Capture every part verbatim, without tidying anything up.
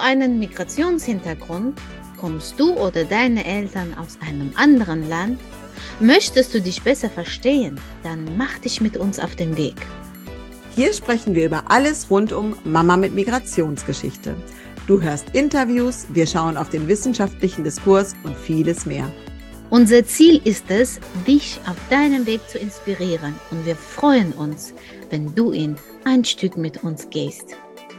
einen Migrationshintergrund? Kommst du oder deine Eltern aus einem anderen Land? Möchtest du dich besser verstehen? Dann mach dich mit uns auf den Weg. Hier sprechen wir über alles rund um Mama mit Migrationsgeschichte. Du hörst Interviews, wir schauen auf den wissenschaftlichen Diskurs und vieles mehr. Unser Ziel ist es, dich auf deinem Weg zu inspirieren, und wir freuen uns, wenn du ihn ein Stück mit uns gehst.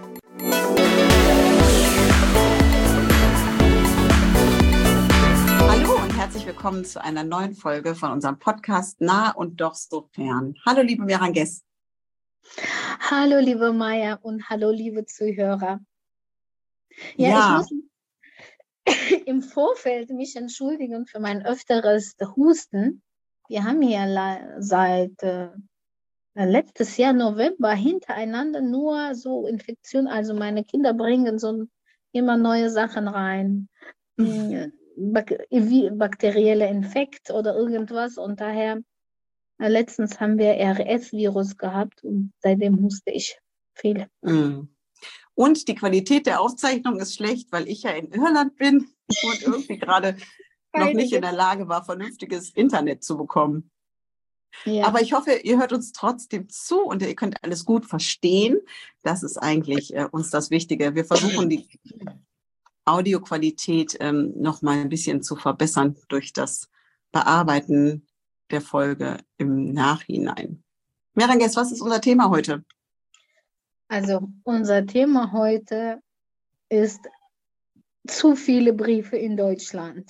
Hallo und herzlich willkommen zu einer neuen Folge von unserem Podcast Nah und doch so fern. Hallo liebe Meranges. Hallo liebe Maya und hallo liebe Zuhörer. Ja, Ja. ich muss im Vorfeld mich entschuldigen für mein öfteres Husten. Wir haben hier seit äh, letztes Jahr November hintereinander nur so Infektionen. Also meine Kinder bringen so immer neue Sachen rein. Mhm. Bak- wie bakterielle Infekt oder irgendwas. Und daher, äh, letztens haben wir R S-Virus gehabt und seitdem huste ich viel. Mm. Und die Qualität der Aufzeichnung ist schlecht, weil ich ja in Irland bin und irgendwie gerade noch nicht in der Lage war, vernünftiges Internet zu bekommen. Ja. Aber ich hoffe, ihr hört uns trotzdem zu und ihr könnt alles gut verstehen. Das ist eigentlich äh, uns das Wichtige. Wir versuchen die Audioqualität ähm, noch mal ein bisschen zu verbessern durch das Bearbeiten der Folge im Nachhinein. Meranges, was ist unser Thema heute? Also unser Thema heute ist zu viele Briefe in Deutschland.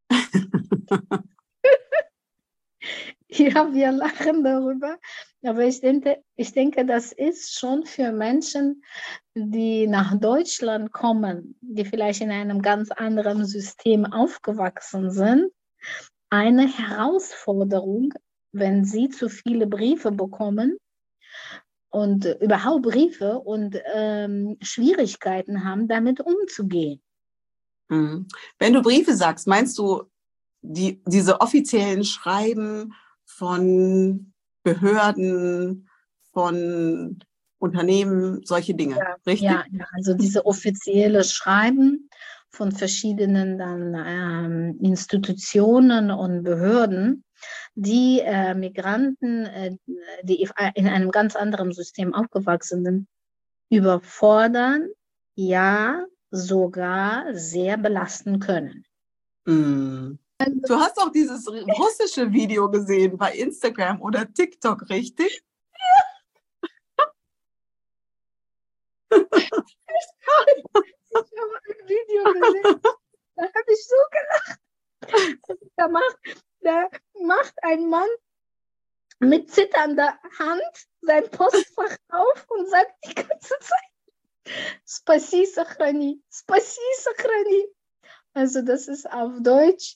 Ja, wir lachen darüber, aber ich denke, ich denke, das ist schon für Menschen, die nach Deutschland kommen, die vielleicht in einem ganz anderen System aufgewachsen sind, eine Herausforderung, wenn sie zu viele Briefe bekommen und überhaupt Briefe und ähm, Schwierigkeiten haben, damit umzugehen. Mhm. Wenn du Briefe sagst, meinst du die, diese offiziellen Schreiben von Behörden, von Unternehmen, solche Dinge, ja, richtig? Ja, ja, also diese offizielle Schreiben von verschiedenen dann, ähm, Institutionen und Behörden, die äh, Migranten, äh, die in einem ganz anderen System aufgewachsen sind, überfordern, ja, sogar sehr belasten können. Mm. Du hast auch dieses russische Video gesehen bei Instagram oder TikTok, richtig? Ich habe ein Video gesehen, da habe ich so gelacht. Da macht, da macht ein Mann mit zitternder Hand sein Postfach auf und sagt die ganze Zeit, Spasi sachrani, Spasi sachrani. Also das ist auf Deutsch,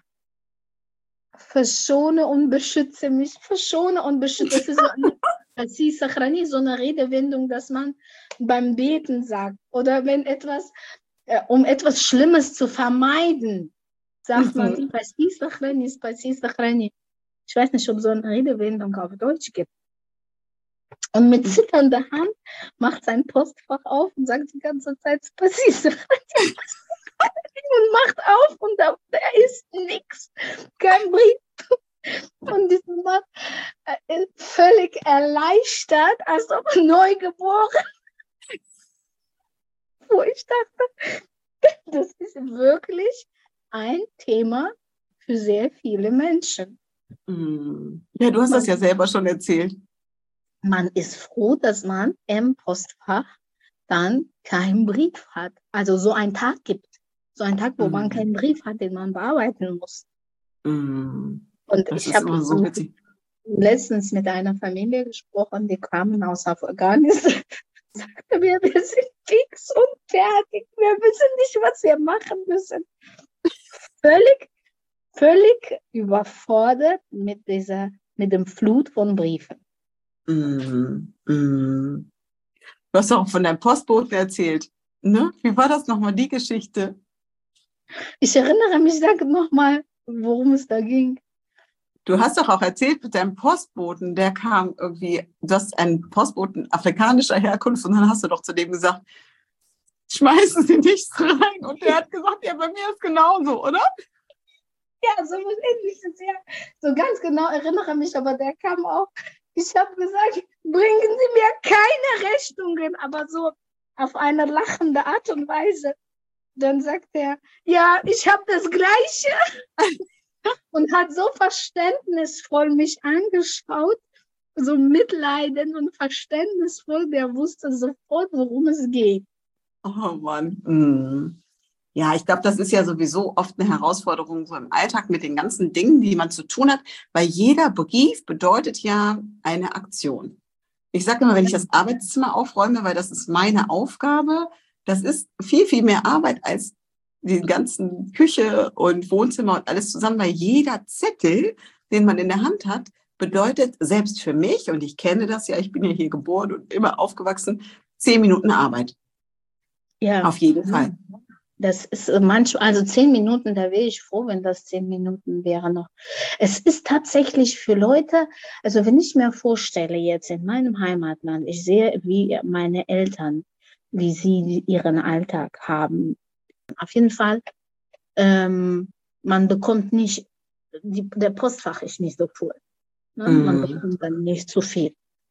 verschone und beschütze mich, verschone und beschütze. Das ist so eine, Spasi sachrani, so eine Redewendung, dass man beim Beten sagt. Oder wenn etwas, äh, um etwas Schlimmes zu vermeiden, sagt man, Spasi sachrani, Spasi sachrani. Ich weiß nicht, ob es so eine Redewendung auf Deutsch gibt. Und mit zitternder Hand macht sein Postfach auf und sagt die ganze Zeit, Spasi sachrani. Und macht auf und da, da ist nichts, kein Brief. Und dieser Mann ist völlig erleichtert, als ob neugeboren. Wo ich dachte, das ist wirklich ein Thema für sehr viele Menschen. Ja, du hast man, das ja selber schon erzählt. Man ist froh, dass man im Postfach dann keinen Brief hat. Also so einen Tag gibt. So ein Tag, wo mm. man keinen Brief hat, den man bearbeiten muss. Mm. Und das ich habe so letztens mit einer Familie gesprochen, die kamen aus Afghanistan. Sagte mir, wir sind fix und fertig. Wir wissen nicht, was wir machen müssen. Völlig, völlig überfordert mit dieser, mit dem Flut von Briefen. Mm. Mm. Du hast auch von deinem Postboten erzählt. Ne? Wie war das nochmal, die Geschichte? Ich erinnere mich, sag nochmal, worum es da ging. Du hast doch auch erzählt mit deinem Postboten, der kam irgendwie, du hast einen Postboten afrikanischer Herkunft und dann hast du doch zu dem gesagt, schmeißen Sie nichts rein. Und der hat gesagt, ja, bei mir ist genauso, oder? Ja, so ähnliches, ja. So ganz genau erinnere mich, aber der kam auch. Ich habe gesagt, bringen Sie mir keine Rechnungen, aber so auf eine lachende Art und Weise. Dann sagt er, ja, ich habe das Gleiche. Und hat so verständnisvoll mich angeschaut, so mitleidend und verständnisvoll, der wusste sofort, worum es geht. Oh Mann. Mm. Ja, ich glaube, das ist ja sowieso oft eine Herausforderung so im Alltag mit den ganzen Dingen, die man zu tun hat, weil jeder Brief bedeutet ja eine Aktion. Ich sage immer, wenn ich das Arbeitszimmer aufräume, weil das ist meine Aufgabe, das ist viel, viel mehr Arbeit als die ganzen Küche und Wohnzimmer und alles zusammen, weil jeder Zettel, den man in der Hand hat, bedeutet selbst für mich, und ich kenne das ja, ich bin ja hier geboren und immer aufgewachsen, zehn Minuten Arbeit. Ja. Auf jeden Fall. Das ist manchmal, also zehn Minuten, da wäre ich froh, wenn das zehn Minuten wäre noch. Es ist tatsächlich für Leute, also wenn ich mir vorstelle, jetzt in meinem Heimatland, ich sehe, wie meine Eltern, wie sie ihren Alltag haben. Auf jeden Fall, ähm, man bekommt nicht, die, der Postfach ist nicht so voll. Ne? Mm. Man bekommt dann nicht zu viel.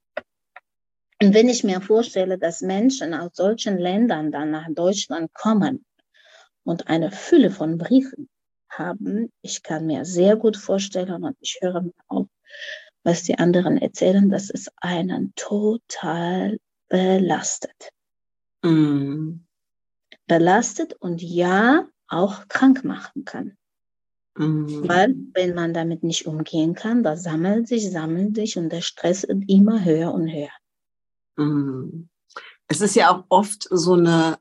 Und wenn ich mir vorstelle, dass Menschen aus solchen Ländern dann nach Deutschland kommen und eine Fülle von Briefen haben, ich kann mir sehr gut vorstellen, und ich höre mir auch, was die anderen erzählen, dass es einen total belastet. Mm. Belastet und ja, auch krank machen kann. Mm. Weil, wenn man damit nicht umgehen kann, da sammelt sich, sammelt sich und der Stress wird immer höher und höher. Mm. Es ist ja auch oft so eine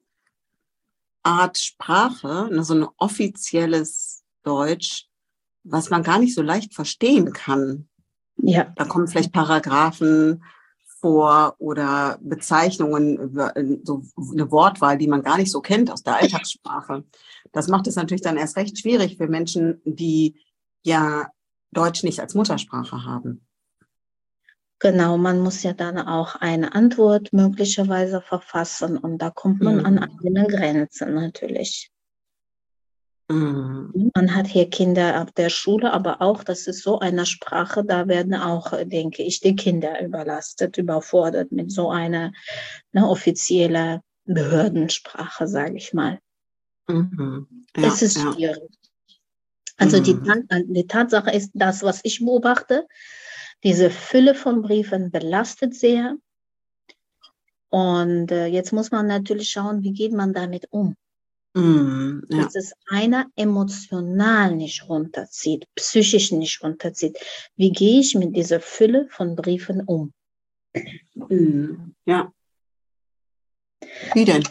Art Sprache, so ein offizielles Deutsch, was man gar nicht so leicht verstehen kann. Ja. Da kommen vielleicht Paragraphen vor oder Bezeichnungen, so eine Wortwahl, die man gar nicht so kennt aus der Alltagssprache. Das macht es natürlich dann erst recht schwierig für Menschen, die ja Deutsch nicht als Muttersprache haben. Genau, man muss ja dann auch eine Antwort möglicherweise verfassen und da kommt man mhm. an eigene Grenzen natürlich. Mhm. Man hat hier Kinder auf der Schule, aber auch, das ist so eine Sprache, da werden auch, denke ich, die Kinder überlastet, überfordert mit so einer eine offizielle Behördensprache, sage ich mal. Mhm. Ja, es ist ja. schwierig. Also mhm. die, die Tatsache ist, das, was ich beobachte, diese Fülle von Briefen belastet sehr. Und äh, jetzt muss man natürlich schauen, wie geht man damit um. Mm, ja. Dass es einer emotional nicht runterzieht, psychisch nicht runterzieht. Wie gehe ich mit dieser Fülle von Briefen um? Mm, ja. Wie denn?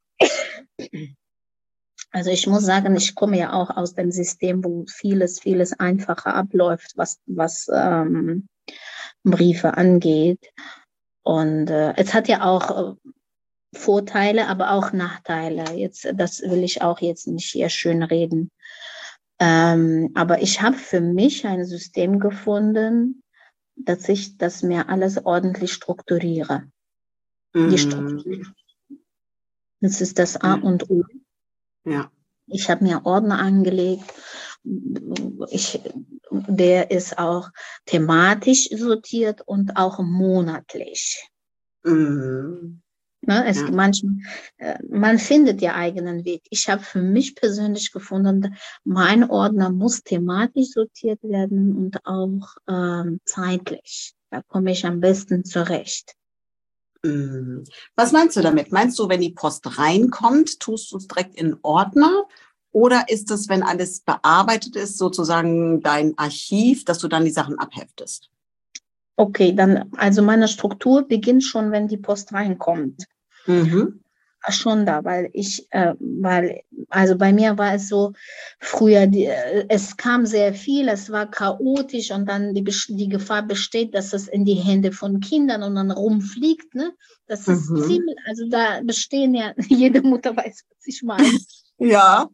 Also ich muss sagen, ich komme ja auch aus dem System, wo vieles, vieles einfacher abläuft, was, was ähm, Briefe angeht. Und äh, es hat ja auch äh, Vorteile, aber auch Nachteile. Jetzt, das will ich auch jetzt nicht hier schön reden. Ähm, aber ich habe für mich ein System gefunden, dass ich das mir alles ordentlich strukturiere. Mm. Die Struktur. Das ist das A ja. und O. Ja. Ich habe mir Ordner angelegt. Ich, der ist auch thematisch sortiert und auch monatlich. Mm. Ne, es, ja. manchmal, man findet ja eigenen Weg. Ich habe für mich persönlich gefunden, mein Ordner muss thematisch sortiert werden und auch ähm, zeitlich. Da komme ich am besten zurecht. Was meinst du damit? Meinst du, wenn die Post reinkommt, tust du es direkt in Ordner? Oder ist es, wenn alles bearbeitet ist, sozusagen dein Archiv, dass du dann die Sachen abheftest? Okay, dann, also meine Struktur beginnt schon, wenn die Post reinkommt. Mhm. Schon da, weil ich, äh, weil, also bei mir war es so, früher, die, es kam sehr viel, es war chaotisch und dann die, die Gefahr besteht, dass es in die Hände von Kindern und dann rumfliegt, ne? Das ist mhm. ziemlich, also da bestehen ja, jede Mutter weiß, was ich meine. Ja.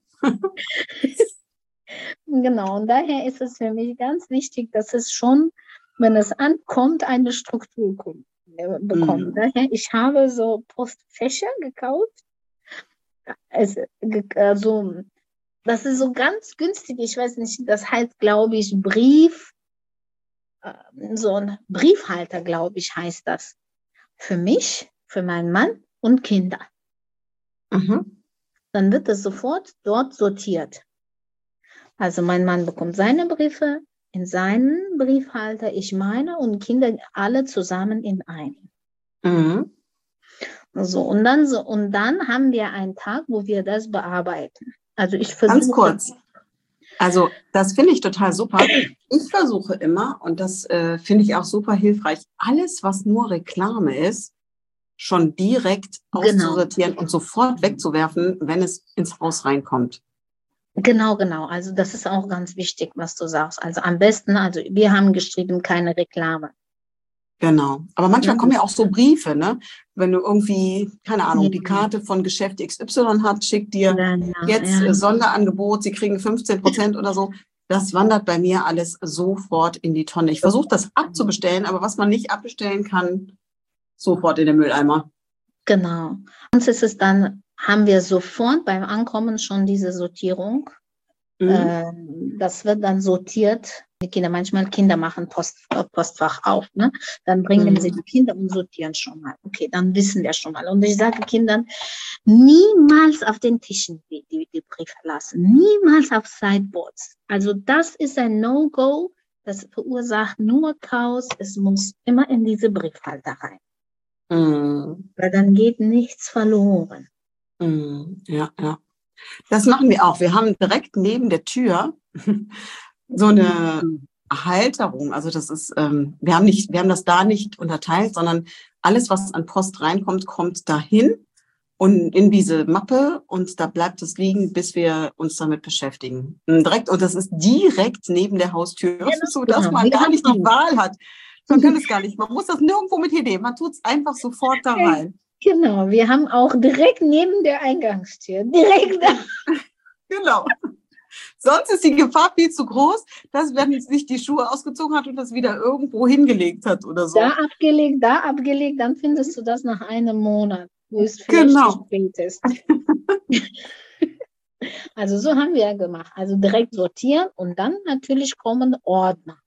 Genau, und daher ist es für mich ganz wichtig, dass es schon, wenn es ankommt, eine Struktur kommt. Bekommen. Mhm. Daher, ich habe so Postfächer gekauft es, also, das ist so ganz günstig, ich weiß nicht, das heißt, glaube ich, Brief, so ein Briefhalter, glaube ich, heißt das. Für mich, für meinen Mann und Kinder. Mhm. Dann wird es sofort dort sortiert. Also mein Mann bekommt seine Briefe in seinen Briefhalter, ich meine und Kinder alle zusammen in einen. Mhm. So, und dann so, und dann haben wir einen Tag, wo wir das bearbeiten. Also ich versuche. Ganz kurz. Also das finde ich total super. Ich versuche immer, und das äh, finde ich auch super hilfreich, alles, was nur Reklame ist, schon direkt Genau. auszusortieren und sofort wegzuwerfen, wenn es ins Haus reinkommt. Genau, genau. Also das ist auch ganz wichtig, was du sagst. Also am besten, also wir haben geschrieben, keine Reklame. Genau. Aber manchmal Ja, kommen ja das- auch so Briefe, ne? Wenn du irgendwie, keine Ahnung, Ja, die Karte von Geschäft X Y hat, schickt dir ja, ja, jetzt ja. äh, Sonderangebot, sie kriegen fünfzehn Prozent oder so. Das wandert bei mir alles sofort in die Tonne. Ich versuche das abzubestellen, aber was man nicht abbestellen kann, sofort in den Mülleimer. Genau. Uns ist es dann, haben wir sofort beim Ankommen schon diese Sortierung. Mhm. Ähm, das wird dann sortiert. Die Kinder, manchmal Kinder machen Post, äh, Postfach auf, ne? Dann bringen Mhm. sie die Kinder und sortieren schon mal. Okay, dann wissen wir schon mal. Und ich sage Kindern, niemals auf den Tischen die, die, die Briefe lassen. Niemals auf Sideboards. Also das ist ein No-Go. Das verursacht nur Chaos. Es muss immer in diese Briefhalter rein. Mhm. Weil dann geht nichts verloren. Mhm. Ja, ja. Das machen wir auch. Wir haben direkt neben der Tür so eine Halterung. Also das ist, ähm, wir haben nicht, wir haben das da nicht unterteilt, sondern alles, was an Post reinkommt, kommt dahin und in diese Mappe und da bleibt es liegen, bis wir uns damit beschäftigen. Direkt, und das ist direkt neben der Haustür, Genau, so dass genau. man Wir gar haben nicht die auch. Wahl hat. Man kann es gar nicht. Man muss das nirgendwo mit hinnehmen. Man tut es einfach sofort da rein. Genau, wir haben auch direkt neben der Eingangstür, direkt da. Genau. Sonst ist die Gefahr viel zu groß, dass wenn sich die Schuhe ausgezogen hat und das wieder irgendwo hingelegt hat oder so. Da abgelegt, da abgelegt, dann findest du das nach einem Monat, wo es vielleicht Genau. zu spät ist. Also so haben wir ja gemacht. Also direkt sortieren und dann natürlich kommen Ordner.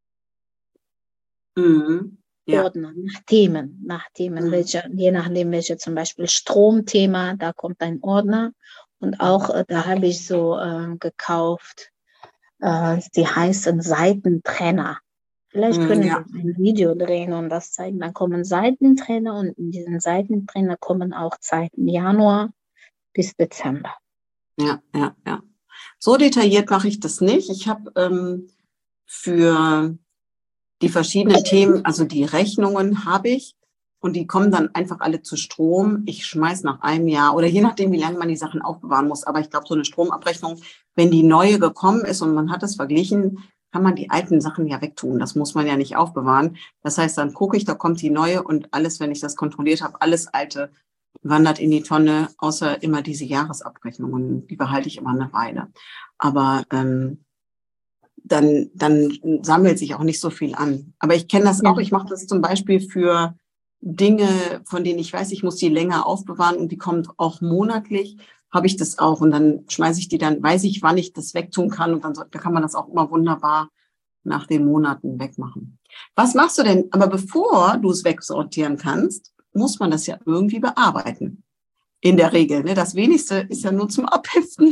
Mhm. Ja. Ordner nach Themen, nach Themen, Mhm. welche, je nachdem welche zum Beispiel Stromthema, da kommt ein Ordner. Und auch äh, da habe ich so äh, gekauft, äh, die heißen Seitentrenner. Vielleicht Mhm, können ja. wir ein Video drehen und das zeigen. Dann kommen Seitentrenner und in diesen Seitentrenner kommen auch Zeiten Januar bis Dezember. Ja, ja, ja. So detailliert mache ich das nicht. Ich habe ähm, für die verschiedenen Themen, also die Rechnungen habe ich und die kommen dann einfach alle zu Strom. Ich schmeiß nach einem Jahr oder je nachdem, wie lange man die Sachen aufbewahren muss. Aber ich glaube, so eine Stromabrechnung, wenn die neue gekommen ist und man hat es verglichen, kann man die alten Sachen ja wegtun. Das muss man ja nicht aufbewahren. Das heißt, dann gucke ich, da kommt die neue und alles, wenn ich das kontrolliert habe, alles alte wandert in die Tonne, außer immer diese Jahresabrechnungen. Die behalte ich immer eine Weile. Aber ähm, dann, dann sammelt sich auch nicht so viel an. Aber ich kenne das Ja. auch. Ich mache das zum Beispiel für Dinge, von denen ich weiß, ich muss die länger aufbewahren und die kommen auch monatlich, habe ich das auch. Und dann schmeiße ich die dann, weiß ich, wann ich das wegtun kann. Und dann so, da kann man das auch immer wunderbar nach den Monaten wegmachen. Was machst du denn? Aber bevor du es wegsortieren kannst, muss man das ja irgendwie bearbeiten. In der Regel. Ne? Das Wenigste ist ja nur zum Abheften.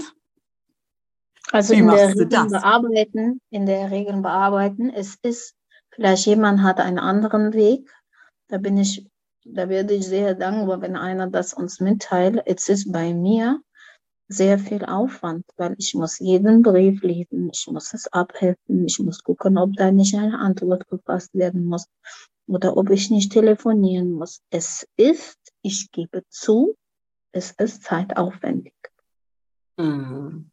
Also Wie in der machst du Regel das? bearbeiten, in der Regel bearbeiten. Es ist, vielleicht jemand hat einen anderen Weg. Da bin ich, da werde ich sehr dankbar, wenn einer das uns mitteilt. Es ist bei mir sehr viel Aufwand, weil ich muss jeden Brief lesen, ich muss es abheften, ich muss gucken, ob da nicht eine Antwort verfasst werden muss oder ob ich nicht telefonieren muss. Es ist, ich gebe zu, es ist zeitaufwendig. Mhm.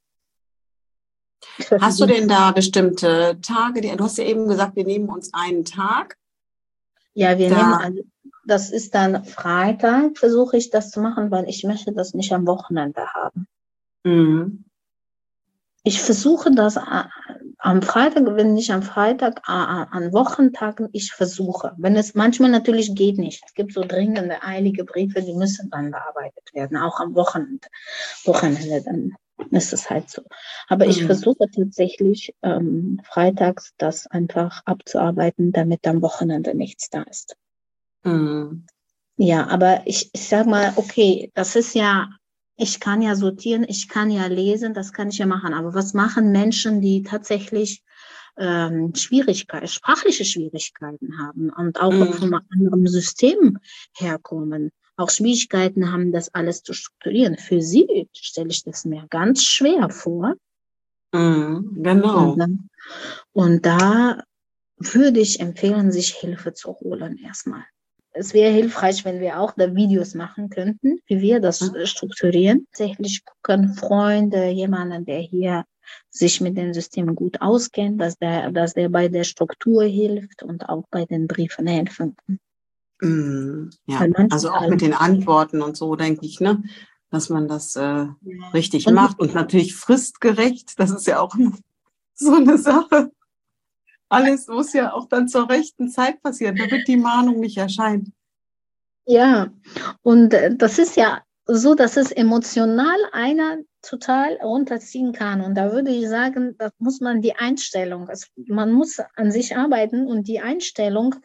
Hast du denn da bestimmte Tage? Die, du hast ja eben gesagt, wir nehmen uns einen Tag. Ja, wir da, nehmen, also, das ist dann Freitag, versuche ich das zu machen, weil ich möchte das nicht am Wochenende haben. Mhm. Ich versuche das am Freitag, wenn ich am Freitag, äh, an Wochentagen, ich versuche, wenn es manchmal natürlich geht nicht. Es gibt so dringende, eilige Briefe, die müssen dann bearbeitet werden, auch am Wochenende. Wochenende, dann ist es halt so. Aber ich Mhm. versuche tatsächlich ähm, freitags das einfach abzuarbeiten, damit am Wochenende nichts da ist. Mhm. Ja, aber ich, ich sag mal, okay, das ist ja, ich kann ja sortieren, ich kann ja lesen, das kann ich ja machen. Aber was machen Menschen, die tatsächlich ähm, Schwierigkeiten, sprachliche Schwierigkeiten haben und auch Mhm. von einem anderen System herkommen, auch Schwierigkeiten haben, das alles zu strukturieren? Für sie stelle ich das mir ganz schwer vor. Mhm. Genau. Und, dann, und da würde ich empfehlen, sich Hilfe zu holen erstmal. Es wäre hilfreich, wenn wir auch da Videos machen könnten, wie wir das Mhm. strukturieren. Tatsächlich gucken Freunde, jemanden, der hier sich mit den Systemen gut auskennt, dass der, dass der bei der Struktur hilft und auch bei den Briefen helfen kann. Mhm. Ja, Weil manche also auch halt, mit den Antworten und so, denke ich, ne, dass man das äh, ja. richtig Und macht und natürlich fristgerecht. Das ist ja auch so eine Sache. Alles muss ja auch dann zur rechten Zeit passieren, damit die Mahnung nicht erscheint. ja, und äh, das ist ja so, dass es emotional einer total runterziehen kann. Und da würde ich sagen, da muss man die Einstellung, also man muss an sich arbeiten und die Einstellung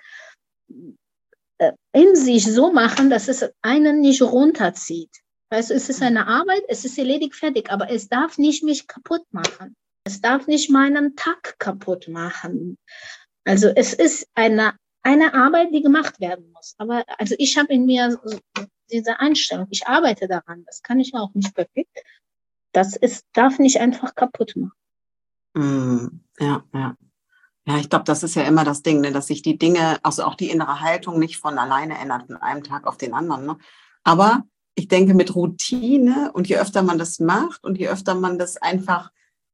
äh, in sich so machen, dass es einen nicht runterzieht. Also es ist eine Arbeit, es ist erledigt, fertig, aber es darf nicht mich kaputt machen. Es darf nicht meinen Tag kaputt machen. Also es ist eine, eine Arbeit, die gemacht werden muss. Aber also ich habe in mir diese Einstellung, ich arbeite daran, das kann ich auch nicht perfekt. Das ist, darf nicht einfach kaputt machen. Mm, ja, ja. Ja, ich glaube, das ist ja immer das Ding, ne, dass sich die Dinge, also auch die innere Haltung nicht von alleine ändert von einem Tag auf den anderen. Ne? Aber ich denke, mit Routine und je öfter man das macht und je öfter man das einfach,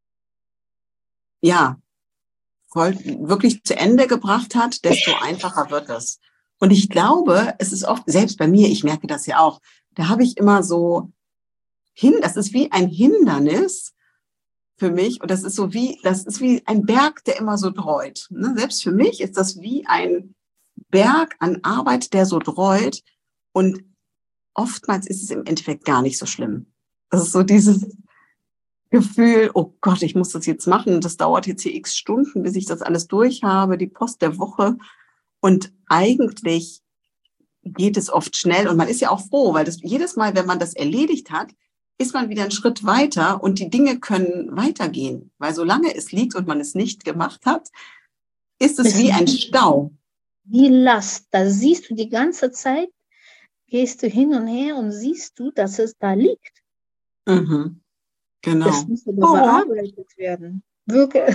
ja, voll, wirklich zu Ende gebracht hat, desto einfacher wird es. Und ich glaube, es ist oft, selbst bei mir, ich merke das ja auch, da habe ich immer so hin, das ist wie ein Hindernis für mich und das ist so wie, das ist wie ein Berg, der immer so dreut. Ne? Selbst für mich ist das wie ein Berg an Arbeit, der so dreut und oftmals ist es im Endeffekt gar nicht so schlimm. Das ist so dieses Gefühl, oh Gott, ich muss das jetzt machen, das dauert jetzt hier x Stunden, bis ich das alles durch habe, die Post der Woche und eigentlich geht es oft schnell und man ist ja auch froh, weil das jedes Mal, wenn man das erledigt hat, ist man wieder einen Schritt weiter und die Dinge können weitergehen. Weil solange es liegt und man es nicht gemacht hat, ist es Es wie ist ein Stau. wie Last. Da siehst du die ganze Zeit, gehst du hin und her und siehst du, dass es da liegt. Mhm, genau. Es muss aber Oh. bearbeitet werden. Wirklich.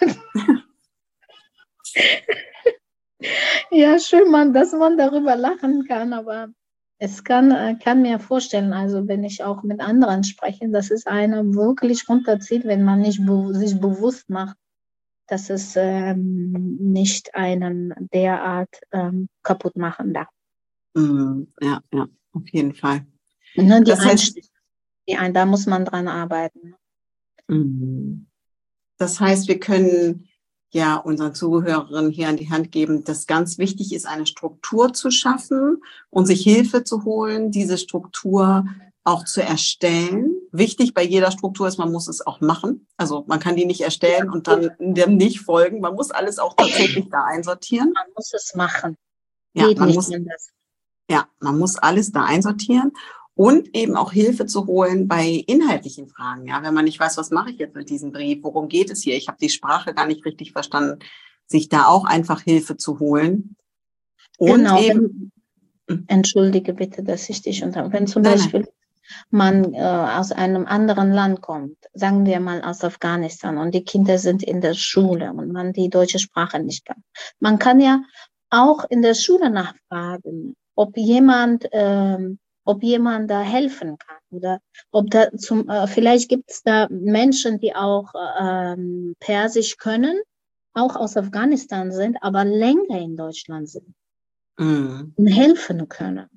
Ja, schön, man, dass man darüber lachen kann, aber es kann, kann mir vorstellen, also wenn ich auch mit anderen spreche, dass es einen wirklich runterzieht, wenn man nicht be sich bewusst macht, dass es ähm, nicht einen derart ähm, kaputt machen darf. Mhm, ja, ja, auf jeden Fall. Ne, die Das heißt, die ein, da muss man dran arbeiten. mhm. Das heißt, wir können ja unseren Zuhörerinnen hier an die Hand geben, dass ganz wichtig ist, eine Struktur zu schaffen und sich Hilfe zu holen, diese Struktur auch zu erstellen. Wichtig bei jeder Struktur ist, man muss es auch machen. Also man kann die nicht erstellen und dann dem nicht folgen. Man muss alles auch tatsächlich da einsortieren. Man muss es machen. Ja, Geht man nicht muss, anders. ja, man muss alles da einsortieren. Und eben auch Hilfe zu holen bei inhaltlichen Fragen. Ja, wenn man nicht weiß, was mache ich jetzt mit diesem Brief? Worum geht es hier? Ich habe die Sprache gar nicht richtig verstanden. Sich da auch einfach Hilfe zu holen. Und Genau, eben, wenn, entschuldige bitte, dass ich dich unter. Wenn zum nein, Beispiel man äh, aus einem anderen Land kommt, sagen wir mal aus Afghanistan, und die Kinder sind in der Schule und man die deutsche Sprache nicht kann. Man kann ja auch in der Schule nachfragen, ob jemand ähm, ob jemand da helfen kann oder ob da zum, äh, vielleicht gibt es da Menschen, die auch ähm, Persisch können, auch aus Afghanistan sind, aber länger in Deutschland sind mm, und helfen können.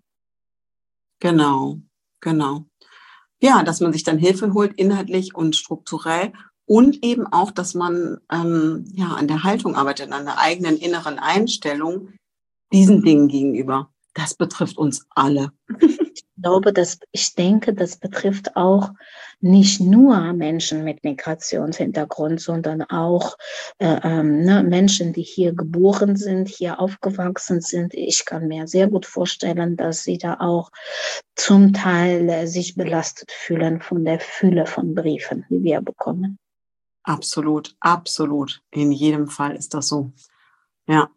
genau, genau. Ja, dass man sich dann Hilfe holt, inhaltlich und strukturell. Und eben auch, dass man ähm, ja an der Haltung arbeitet, an der eigenen inneren Einstellung diesen Dingen gegenüber. Das betrifft uns alle. Ich glaube, dass, ich denke, das betrifft auch nicht nur Menschen mit Migrationshintergrund, sondern auch äh, ähm, ne, Menschen, die hier geboren sind, hier aufgewachsen sind. Ich kann mir sehr gut vorstellen, dass sie da auch zum Teil äh, sich belastet fühlen von der Fülle von Briefen, die wir bekommen. Absolut, absolut. In jedem Fall ist das so. Ja.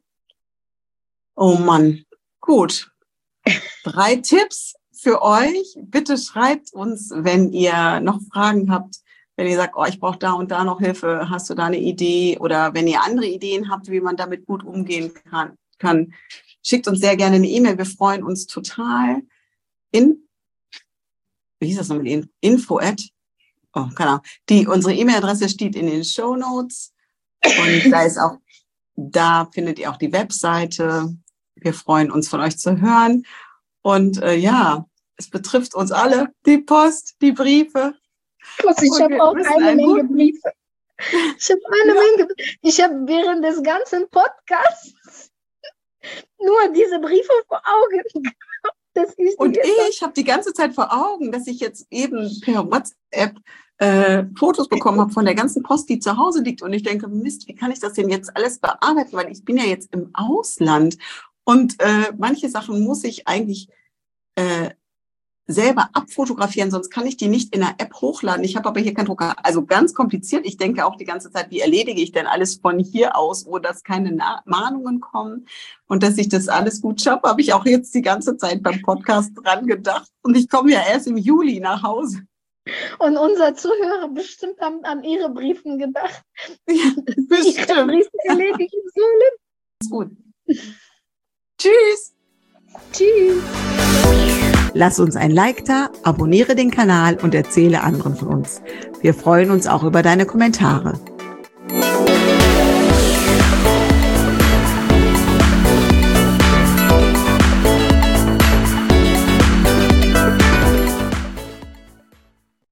Oh Mann. Gut. Drei Tipps für euch. Bitte schreibt uns, wenn ihr noch Fragen habt, wenn ihr sagt, oh, ich brauche da und da noch Hilfe, hast du da eine Idee? Oder wenn ihr andere Ideen habt, wie man damit gut umgehen kann, kann schickt uns sehr gerne eine E-Mail. Wir freuen uns total. In, wie hieß das nochmal? Info at Oh, keine Ahnung. Die, unsere E-Mail-Adresse steht in den Shownotes und da ist auch, da findet ihr auch die Webseite. Wir freuen uns, von euch zu hören. Und äh, ja, es betrifft uns alle, die Post, die Briefe. Ich habe auch eine Menge guten... Briefe. Ich habe eine ja. Menge. Ich habe während des ganzen Podcasts nur diese Briefe vor Augen. Das ist und ich habe die ganze Zeit vor Augen, dass ich jetzt eben per WhatsApp äh, Fotos bekommen habe von der ganzen Post, die zu Hause liegt. Und ich denke, Mist, wie kann ich das denn jetzt alles bearbeiten? Weil ich bin ja jetzt im Ausland. Und äh, manche Sachen muss ich eigentlich äh, selber abfotografieren, sonst kann ich die nicht in der App hochladen. Ich habe aber hier keinen Drucker. Also ganz kompliziert. Ich denke auch die ganze Zeit, wie erledige ich denn alles von hier aus, wo das keine Na- Mahnungen kommen und dass ich das alles gut schaffe, habe ich auch jetzt die ganze Zeit beim Podcast dran gedacht. Und ich komme ja erst im Juli nach Hause. Und unser Zuhörer bestimmt haben an ihre Briefen gedacht. Ja, bestimmt. Ihre Briefe erledigen sollen. Ist gut. Tschüss. Tschüss. Lass uns ein Like da, abonniere den Kanal und erzähle anderen von uns. Wir freuen uns auch über deine Kommentare.